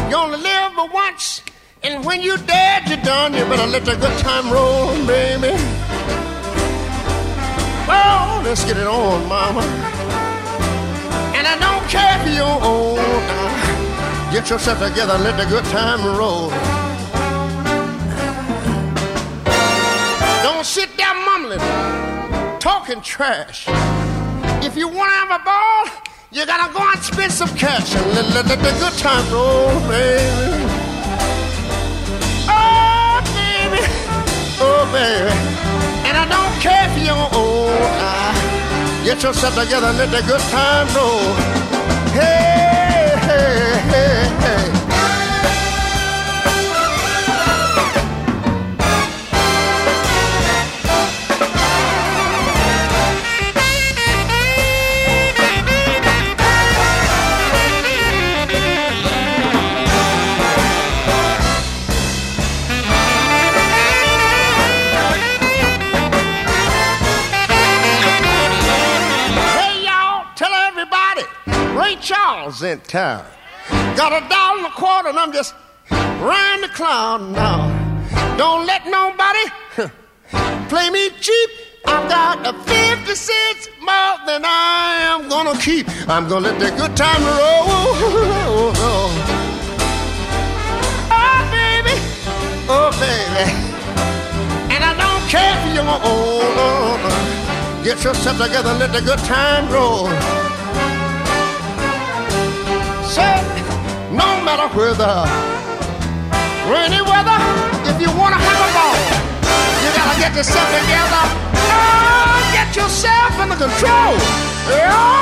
You only live but once, and when you're dead, you're done. You better let the good time roll, baby. Oh, let's get it on, mama. And I don't care if you're old now. Get yourself together and let the good time roll. Don't sit there mumbling, talking trash. If you want to have a ball, you gotta go and spend some cash and let the good time roll, baby. Oh, baby. Oh, baby. And I don't care if you're old. Get yourself together and let the good time roll. Hey, hey, hey, hey. Charles in town. Got $1.25 and I'm just round the clown now. Don't let nobody play me cheap. I've got a 50 cents more than I am gonna keep. I'm gonna let the good time roll. Oh, baby. Oh, baby. And I don't care if you're old. Get yourself together and let the good time roll. No matter whether rainy weather, if you want to have a ball, you gotta get yourself together. Oh, get yourself under control. Yeah.